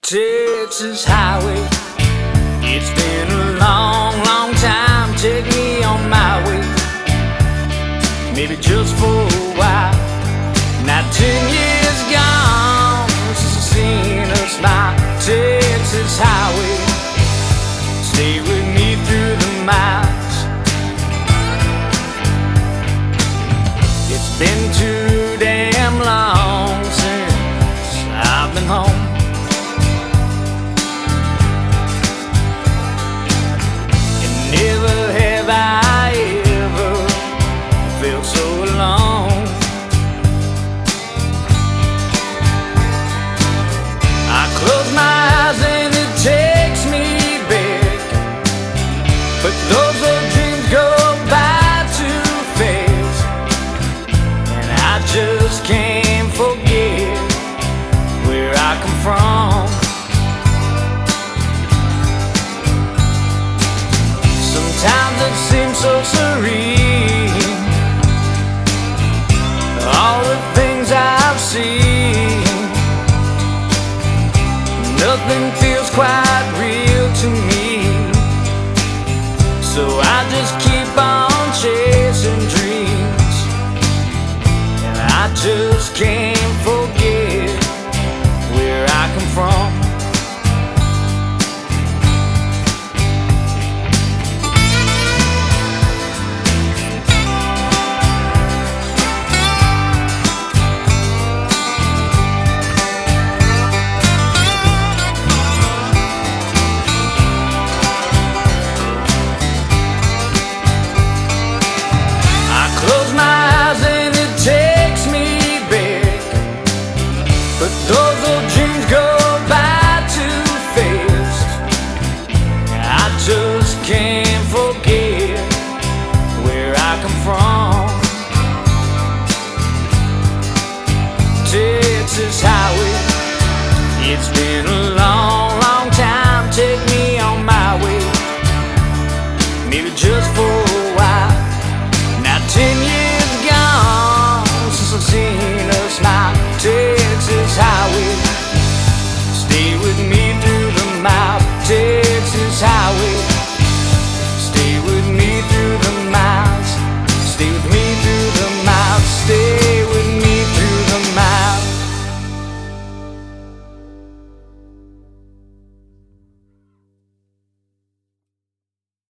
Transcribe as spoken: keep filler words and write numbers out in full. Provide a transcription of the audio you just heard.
Texas highway. It's been a long, long time. Take me on my way, maybe just for a while. Now ten years gone since I've seen a smile. Texas highway, stay with me through the miles. It's been too damn long since I've been home. Never have I ever felt so alone. I close my eyes and it takes me back, but those old dreams go by too fast, and I just can't forget where I come from. Sometimes it seems so serene, all the things I've seen. Nothing feels quite real to me, so I just keep on chasing dreams, and I just can't forget where I come from. Close my eyes and it takes me back, but those old dreams go by too fast. I just can't forget where I come from. Texas